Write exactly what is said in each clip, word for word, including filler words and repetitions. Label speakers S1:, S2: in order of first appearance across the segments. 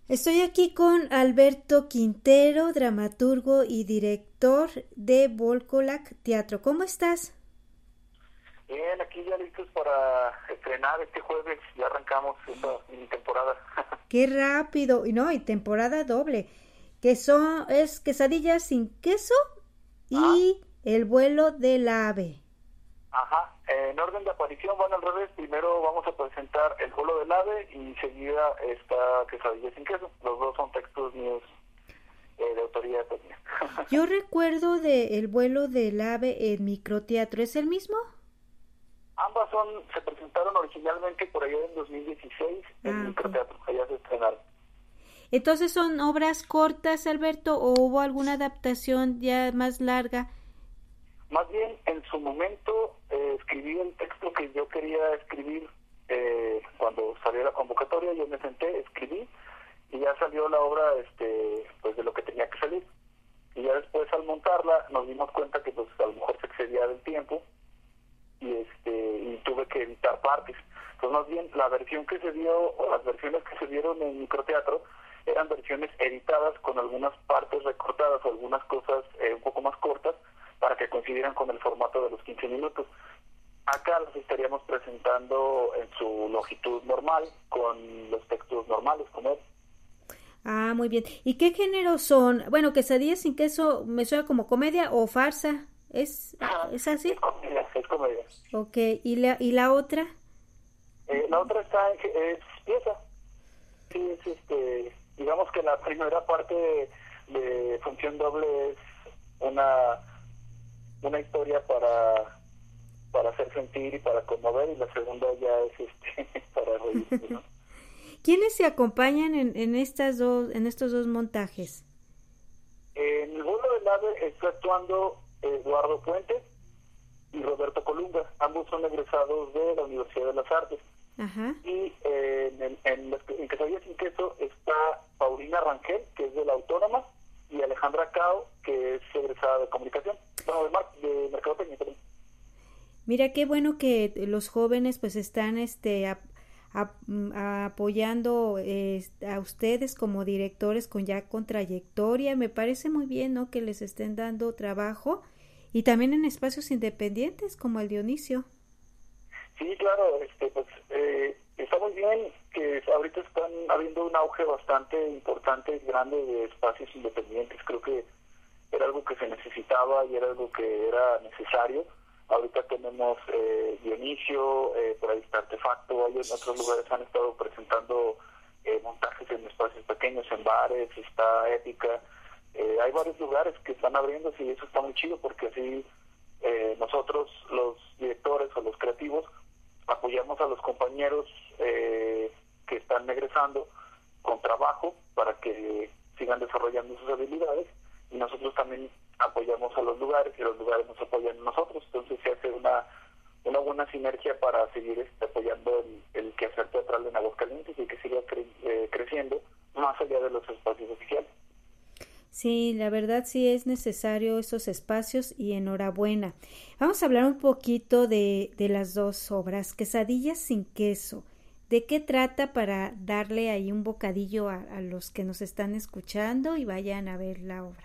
S1: Estoy aquí con Alberto Quintero, dramaturgo y director de Volcolac Teatro. ¿Cómo estás?
S2: Bien, aquí ya listos para estrenar este jueves, ya arrancamos esta mini temporada.
S1: Qué rápido, y no, y temporada doble, que son, es quesadillas sin queso
S2: Ajá,
S1: y el vuelo del ave.
S2: ajá. En orden de aparición van al revés. Primero vamos a presentar El vuelo del ave y enseguida está Quesadilla sin queso. Los dos son textos míos eh, de autoría mía.
S1: Yo recuerdo de El vuelo del ave en microteatro, ¿es el mismo?
S2: Ambas son, se presentaron originalmente por allá en dos mil dieciséis en
S1: Ah, ok.
S2: microteatro, allá se estrenaron.
S1: Entonces son obras cortas, Alberto, o hubo alguna adaptación ya más larga.
S2: Más bien, en su momento eh, escribí el texto que yo quería escribir eh, cuando salió la convocatoria. Yo me senté, escribí y ya salió la obra, este, pues de lo que tenía que salir. Y ya después al montarla nos dimos cuenta que pues a lo mejor se excedía del tiempo y este y tuve que editar partes. Entonces más bien la versión que se dio o las versiones que se dieron en microteatro eran versiones editadas con algunas partes recortadas o algunas cosas eh, un poco más cortas para que coincidieran con el formato de los quince minutos. Acá las estaríamos presentando en su longitud normal, con los textos normales, como es.
S1: Ah, muy bien. ¿Y qué género son? Bueno, quesadillas sin queso me suena como comedia o farsa. ¿Es, es
S2: Es
S1: así?
S2: comedia, es comedia.
S1: Ok. ¿Y la, y la otra?
S2: Eh, la otra está en, es pieza. Sí, es este, digamos que la primera parte de, de función doble es una, una historia para, para hacer sentir y para conmover, y la segunda ya es este, para reír, ¿no?
S1: ¿Quiénes se acompañan en, en estas dos, en estos dos montajes?
S2: En el vuelo del ave está actuando Eduardo Puente y Roberto Colunga. Ambos son egresados de la Universidad de las Artes.
S1: Ajá.
S2: Y eh, en, en, en Quesadilla sin queso está Paulina Rangel, que es de la Autónoma, y Alejandra Cao, que es egresada de comunicación, no, de, mar, de mercadotecnia, perdón.
S1: Mira qué bueno que los jóvenes pues están este a, a, a, apoyando eh, a ustedes como directores con ya con trayectoria. Me parece muy bien, ¿no? Que les estén dando trabajo y también en espacios independientes como el Dionisio.
S2: Sí, claro, este, pues eh, está muy bien que ahorita están habiendo un auge bastante importante y grande de espacios independientes. Creo que era algo que se necesitaba y era algo que era necesario. Ahorita tenemos eh, Dionisio, eh, por ahí está Artefacto, hay en otros lugares han estado presentando eh, montajes en espacios pequeños, en bares, está Épica. Eh, hay varios lugares que están abriéndose y eso está muy chido porque así eh, nosotros, los directores o los creativos, apoyamos a los compañeros eh, que están egresando con trabajo para que sigan desarrollando sus habilidades, y nosotros también apoyamos a los lugares y los lugares nos apoyan a nosotros. Entonces se hace una una buena sinergia para seguir este, apoyando el, el quehacer teatral en Aguascalientes y que siga cre eh, creciendo más allá de los espacios oficiales.
S1: Sí, la verdad sí es necesario esos espacios y enhorabuena. Vamos a hablar un poquito de, de las dos obras, Quesadillas sin queso. ¿De qué trata para darle ahí un bocadillo a, a los que nos están escuchando y vayan a ver la obra?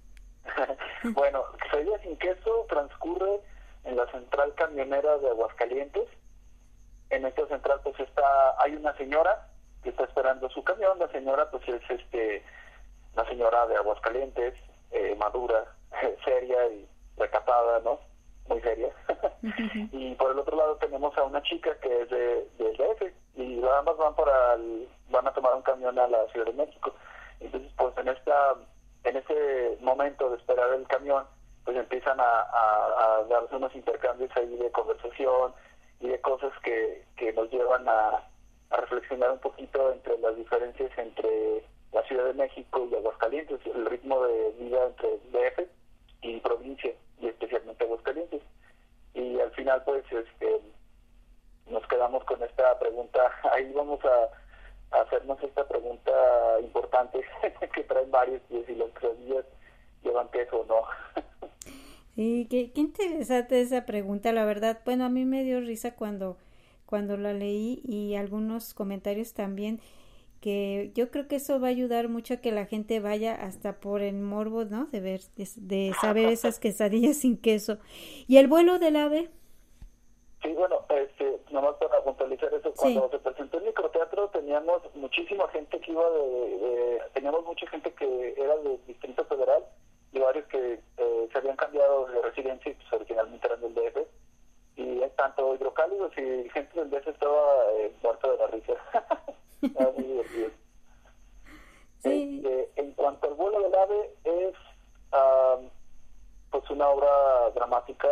S2: Bueno, Quesadillas sin queso transcurre en la central camionera de Aguascalientes. En esta central pues está, hay una señora que está esperando su camión. La señora pues es este una señora de Aguascalientes, eh, madura, seria y recatada, ¿no? Muy seria. Y por el otro lado tenemos a una chica que es de, del D F, y ambas van para el, van a tomar un camión a la Ciudad de México. Entonces pues en esta en este momento de esperar el camión pues empiezan a, a, a darse unos intercambios ahí de conversación y de cosas que, que nos llevan a, a reflexionar un poquito entre las diferencias entre la Ciudad de México y Aguascalientes, el ritmo de vida entre D F y provincia, y especialmente Aguascalientes. Y al final pues este nos quedamos con esta pregunta, ahí vamos a, a hacernos esta pregunta importante que traen varios, y si las quesadillas llevan queso o no.
S1: Sí, qué, qué interesante esa pregunta, la verdad. Bueno, a mí me dio risa cuando, cuando la leí y algunos comentarios también. que yo creo que eso va a ayudar mucho a que la gente vaya hasta por el morbo, ¿no? De ver, de, de saber esas quesadillas sin queso. ¿Y el vuelo del ave?
S2: Sí, bueno, este, nomás para puntualizar eso, cuando
S1: Sí.
S2: se presentó el microteatro teníamos muchísima gente que iba de, de teníamos mucha gente que era del Distrito Federal y varios que eh, se habían cambiado de residencia y pues originalmente eran del D F, y tanto hidrocálidos y gente del D F estaba eh, muerta de la risa. Era muy divertido.
S1: Sí.
S2: Este, en cuanto al vuelo del ave, es um, pues una obra dramática.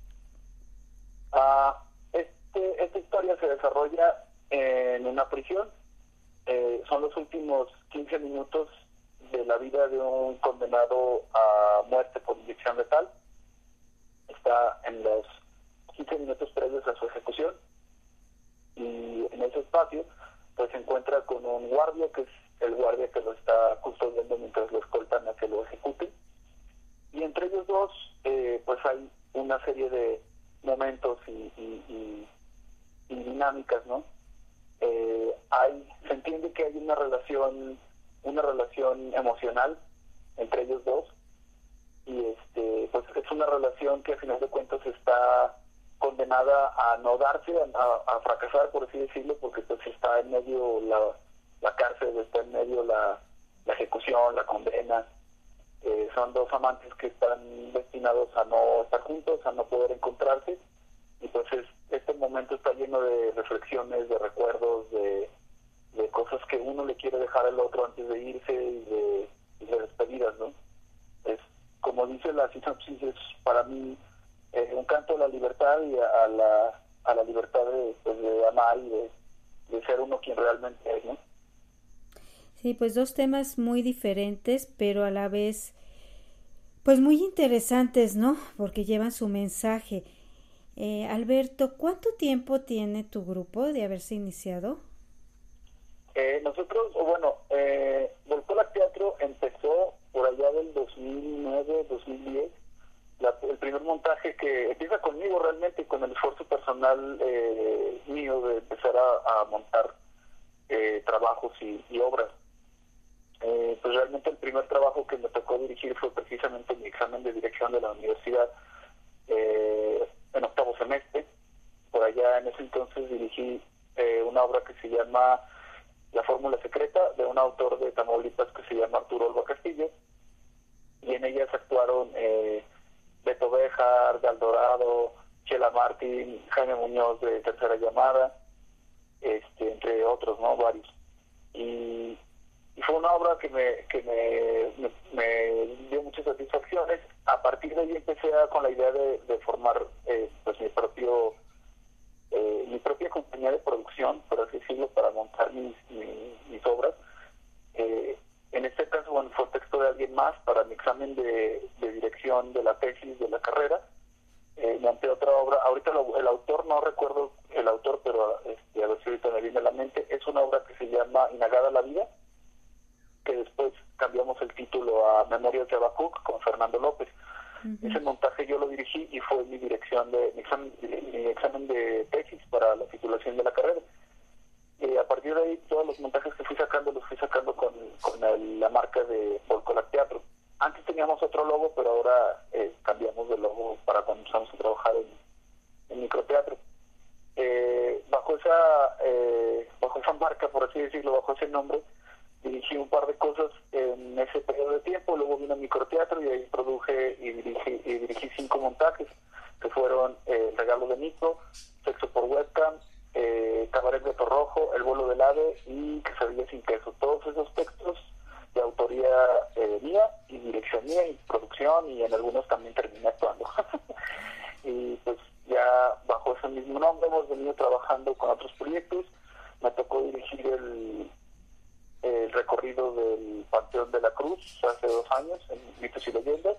S2: Uh, este, esta historia se desarrolla en una prisión. Eh, son los últimos quince minutos de la vida de un condenado a muerte por inyección letal. Está en los quince minutos previos a su ejecución, y en ese espacio pues se encuentra con un guardia, que es el guardia que lo está custodiando mientras lo escoltan a que lo ejecuten, y entre ellos dos eh, pues hay una serie de momentos y, y, y, y dinámicas, ¿no? Eh, hay, se entiende que hay una relación, una relación emocional entre ellos dos, y este, pues es una relación que a final de cuentas está condenada a no darse, a, a fracasar, por así decirlo, porque pues está en medio la, la cárcel, está en medio la, la ejecución, la condena. Eh, son dos amantes que están destinados a no estar juntos, a no poder encontrarse, y pues es, este momento está lleno de reflexiones, de recuerdos, de, de cosas que uno le quiere dejar al otro antes de irse, y de, y de despedidas, ¿no? Es, como dice la sinopsis, es para mí eh, un canto a la libertad y a, a la a la libertad de, pues, de amar y de, de ser uno quien realmente es, ¿no?
S1: Sí, pues dos temas muy diferentes, pero a la vez, pues muy interesantes, ¿no? Porque llevan su mensaje. Eh, Alberto, ¿cuánto tiempo tiene tu grupo de haberse iniciado?
S2: Eh, nosotros, o bueno, eh, Volcolac Teatro empezó por allá del dos mil nueve, dos mil diez. La, el primer montaje que empieza conmigo realmente, con el esfuerzo personal eh, mío de empezar a, a montar eh, trabajos y, y obras. Eh, pues realmente el primer trabajo que me tocó dirigir fue precisamente mi examen de dirección de la universidad, eh, en octavo semestre. Por allá en ese entonces dirigí eh, una obra que se llama La Fórmula Secreta, de un autor de Tamaulipas que se llama Arturo Olva Castillo, y en ellas actuaron eh, Beto Béjar, Gal Dorado, Chela Martín, Jaime Muñoz de Tercera Llamada, este, entre otros, ¿no? Varios. Y Y fue una obra que me que me, me, me dio muchas satisfacciones. A partir de ahí empecé a, con la idea de, de formar eh, pues mi propio eh, mi propia compañía de producción, por así decirlo, para montar mis, mis, mis obras. Eh, en este caso, bueno, fue texto de alguien más para mi examen de, de dirección de la tesis de la carrera. Eh, monté otra obra. Ahorita lo, el autor, no recuerdo el autor, pero este, a ver si ahorita me viene a la mente. Es una obra que se llama Inagada la Vida, que después cambiamos el título a Memorias de Habacuc con Fernando López. Uh-huh. Ese montaje yo lo dirigí y fue mi dirección de mi examen, mi examen de tesis para la titulación de la carrera. Y a partir de ahí, todos los montajes que fui sacando los fui sacando con, con el, la marca de Volcolac Teatro. Antes teníamos otro logo, pero ahora eh, cambiamos de logo para cuando empezamos a trabajar en, en microteatro. Eh, bajo esa eh, bajo esa marca, por así decirlo, bajo ese nombre, dirigí un par de cosas en ese periodo de tiempo. Luego vino microteatro y ahí produje y dirigí, y dirigí cinco montajes, que fueron eh, El Regalo de Nico, Sexo por Webcam, eh, Cabaret de Torrojo, El Vuelo del Ave y Quesadilla sin Queso. Todos esos textos de autoría eh, mía y dirección mía y producción, y en algunos también terminé actuando. Y pues ya bajo ese mismo nombre hemos venido trabajando con otros proyectos. Me tocó dirigir el el recorrido del Panteón de la Cruz hace dos años en Mitos y Leyendas,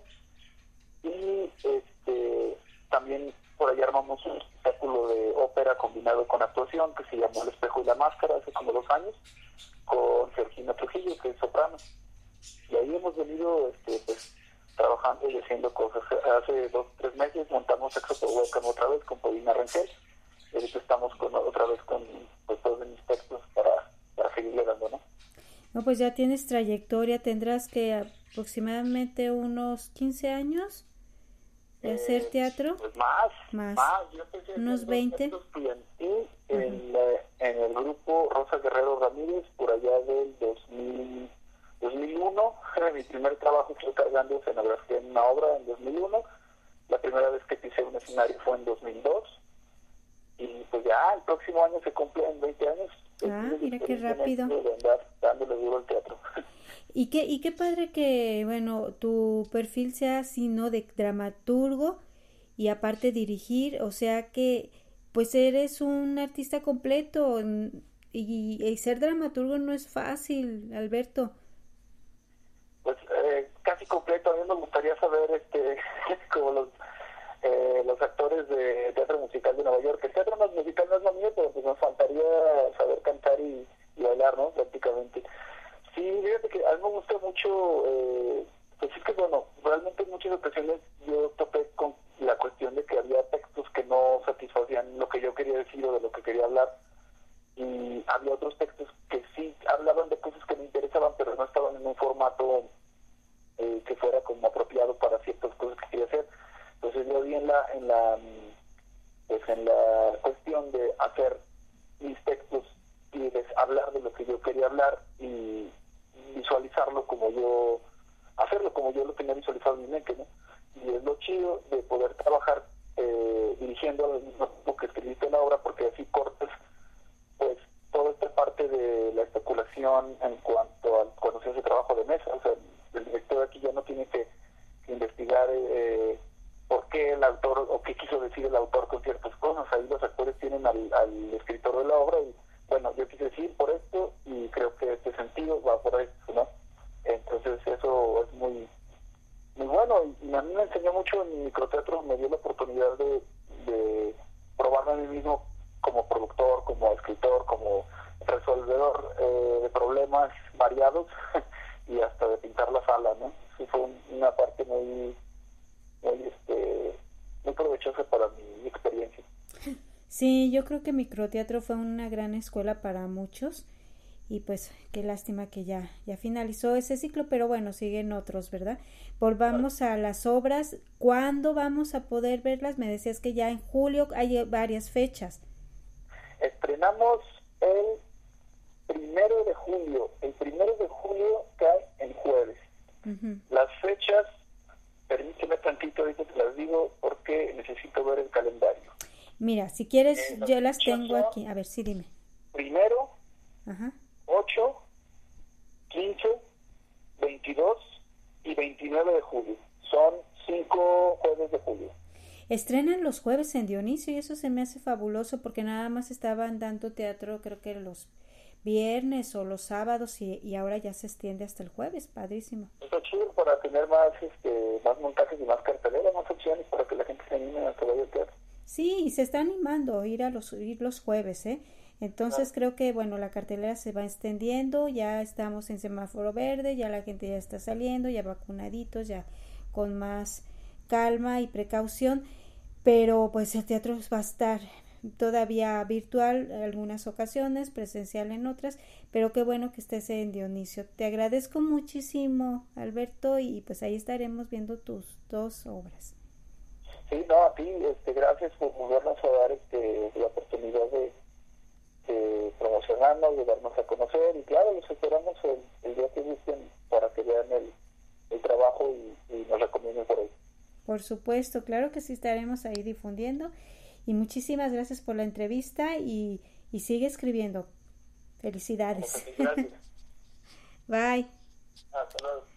S2: y este también por allá armamos un espectáculo de ópera combinado con actuación que se llamó El Espejo y la Máscara hace como dos años, con Georgina Trujillo, que es soprano, y ahí hemos venido este, pues, trabajando y haciendo cosas. Hace dos tres meses montamos Sexo por Webcam otra vez con Paulina Rangel, y ahorita estamos con, otra vez con pues, todos mis textos para, para seguirle dando, ¿no?
S1: No, pues ya tienes trayectoria, tendrás que aproximadamente unos quince años de eh, hacer teatro.
S2: Pues más,
S1: más,
S2: más. Yo empecé
S1: unos veinte.
S2: Estudiantil en, la, en el grupo Rosa Guerrero Ramírez por allá del dos mil, dos mil uno. Mi primer trabajo fue cargando escenografía en una obra en dos mil uno. La primera vez que pisé un escenario fue en dos mil dos. Y pues ya el próximo año se cumplen veinte años.
S1: Ah, mira qué rápido.
S2: De andar dándole duro al teatro.
S1: Y qué, y qué padre que, bueno, tu perfil sea así, ¿no? De dramaturgo y aparte dirigir, o sea que pues eres un artista completo y, y ser dramaturgo no es fácil, Alberto.
S2: Pues eh, casi completo. A mí me gustaría saber, este, como los eh, los actores de teatro musical de Nueva York. El teatro musical no es lo mío, pero pues nos faltaría saber cantar y, y bailar, ¿no? Prácticamente. Sí, fíjate que a mí me gusta mucho, eh, pues es que bueno, realmente en muchas ocasiones yo topé con la cuestión de que había textos que no satisfacían lo que yo quería decir o de lo que quería hablar, y había otros textos que sí hablaban de cosas que me interesaban, pero no estaban en un formato eh, que fuera como apropiado para ciertas cosas que quería hacer. Entonces yo vi en la, en la, pues en la cuestión de hacer mis textos y de hablar de lo que yo quería hablar y visualizarlo como yo, hacerlo como yo lo tenía visualizado en mi mente, ¿no? Y es lo chido de poder trabajar eh, dirigiendo al mismo tiempo que escribiste en la obra, porque así cortas pues toda esta parte de la especulación en cuanto a cuando se hace trabajo de mesa. O sea, el director aquí ya no tiene que, que investigar eh, por qué el autor o qué quiso decir el autor con ciertas cosas. Ahí los actores tienen al, al escritor de la obra y bueno, yo quise decir por esto y creo que este sentido va por esto, ¿no? Entonces eso es muy muy bueno y, y a mí me enseñó mucho en mi microteatro, me dio la oportunidad de, de probarme a mí mismo como productor, como escritor, como resolvedor eh, de problemas variados y hasta de pintar la sala, ¿no? Sí fue un, una parte muy, muy, este, muy provechosa para mi experiencia.
S1: Sí, yo creo que microteatro fue una gran escuela para muchos y pues qué lástima que ya, ya finalizó ese ciclo, pero bueno, siguen otros, ¿verdad? Volvamos a las obras. ¿Cuándo vamos a poder verlas? Me decías que ya en julio hay varias fechas.
S2: Estrenamos el primero de julio. El primero de julio cae en jueves. Uh-huh. Las fechas, permíteme tantito, ahorita te las digo porque necesito ver el calendario.
S1: Mira, si quieres, eh, yo las tengo aquí. A ver, sí, dime.
S2: Primero,
S1: Ajá.
S2: ocho, quince, veintidós y veintinueve de julio. Son cinco jueves de julio.
S1: Estrenan los jueves en Dionisio y eso se me hace fabuloso porque nada más estaban dando teatro creo que los viernes o los sábados y, y ahora ya se extiende hasta el jueves. Padrísimo.
S2: Está chido para tener más, este, más montajes y más cartelera, más opciones para que la gente se anime a que vaya al teatro.
S1: Sí, y se está animando a ir a los, ir los jueves, ¿eh? Entonces ah. creo que, bueno, la cartelera se va extendiendo, ya estamos en semáforo verde, ya la gente ya está saliendo, ya vacunaditos, ya con más calma y precaución, pero pues el teatro va a estar todavía virtual en algunas ocasiones, presencial en otras, pero qué bueno que estés en Dionisio. Te agradezco muchísimo, Alberto, y pues ahí estaremos viendo tus dos obras.
S2: Sí, no, a ti, este, gracias por volvernos a dar este, la oportunidad de, de promocionarnos, de darnos a conocer, y claro, los esperamos el, el día que gusten para que vean el, el trabajo y, y nos recomienden por ahí.
S1: Por supuesto, claro que sí estaremos ahí difundiendo, y muchísimas gracias por la entrevista, y, y sigue escribiendo. Felicidades.
S2: Gracias.
S1: Bye.
S2: Hasta luego.